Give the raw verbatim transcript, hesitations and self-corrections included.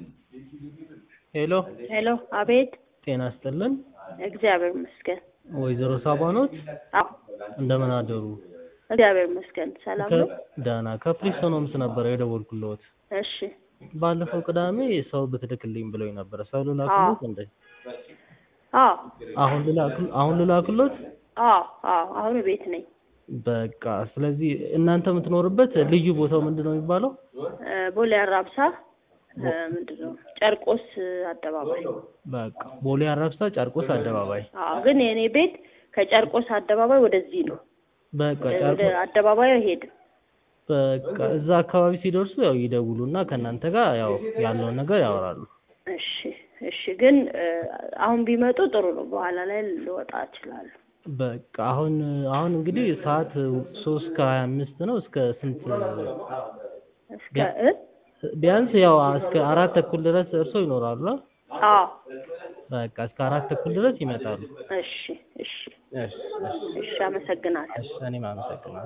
ሄሎ ሄሎ አቤት ጤና ይስጥልን እግዚአብሔር ይመስገን ወይዘሮ ሳባኖት አዎ እንደምን አደሩ እግዚአብሔር ይመስገን ሰላም ነው ዳና ከፍሪሶኖምስ ነበር የደወልኩልዎት እሺ ባለፈው ቅዳሜ ሰው ብትልክልኝ ብሎኝ ነበር ሰው ልላክልዎት እንዴ አዎ አሁን ልላክል አሁን ልላክልዎት አዎ አዎ አሁን ቤት ነኝ በቃ ስለዚህ እናንተ የምትኖርበት ልዩ ቦታው ምንድነው የሚባለው ቦሌ አራብሳ ምንድነው ጨርቆስ አደባባይ በቃ ቦሌ አራብሳ ጨርቆስ አደባባይ አዎ ግን የኔ ቤት ከጨርቆስ አደባባይ ወደዚህ ነው በቃ ጨርቆስ አደባባይ ሄድ በቃ እዛ አካባቢ ሲደርሱ ያው ይደውሉና ከናንተ ጋር ያው ያለውን ነገር ያወራሉ እሺ እሺ ግን አሁን ቢመጡ ጥሩ ነው በኋላ ላይ ልወጣ እችላለሁ በቃ አሁን አሁን እንግዲህ ሰዓት ሶስት ከሃያ አምስት ነው እስከ ስንት እስከ ቢያንስ ያው እስከ አራት ተኩል ድረስ እርሶ ይኖራሉ አዎ በቃ እስከ አራት ተኩል ድረስ ይመጣሉ እሺ እሺ እሺ እሺ አመሰግናለሁ እሺ እኔም አመሰግናለሁ